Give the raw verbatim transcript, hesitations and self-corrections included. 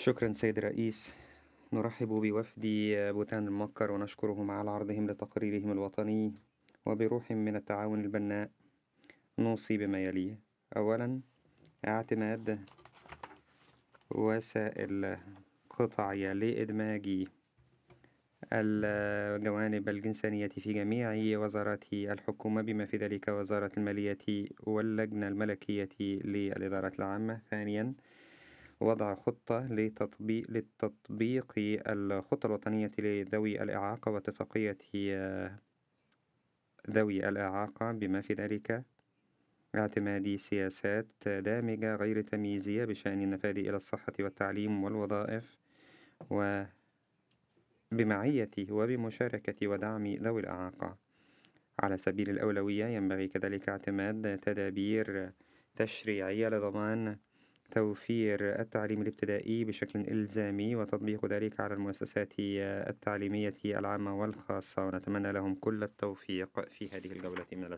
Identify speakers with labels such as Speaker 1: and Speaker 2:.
Speaker 1: شكرا سيد الرئيس. نرحب بوفد بوتان المكر ونشكرهم على عرضهم لتقريرهم الوطني، وبروح من التعاون البناء نوصي بما يلي. أولا، اعتماد وسائل قطعية لإدماج الجوانب الجنسانية في جميع وزارات الحكومة بما في ذلك وزارة المالية واللجنة الملكية للإدارات العامة. ثانيا، وضع خطة لتطبيق للتطبيق الخطة الوطنية لذوي الإعاقة واتفاقية ذوي الإعاقة بما في ذلك اعتماد سياسات دامجة غير تمييزية بشأن النفاذ إلى الصحة والتعليم والوظائف، وبمعية وبمشاركة ودعم ذوي الإعاقة. على سبيل الأولوية ينبغي كذلك اعتماد تدابير تشريعية لضمان توفير التعليم الابتدائي بشكل إلزامي وتطبيق ذلك على المؤسسات التعليمية العامة والخاصة، ونتمنى لهم كل التوفيق في هذه الجولة من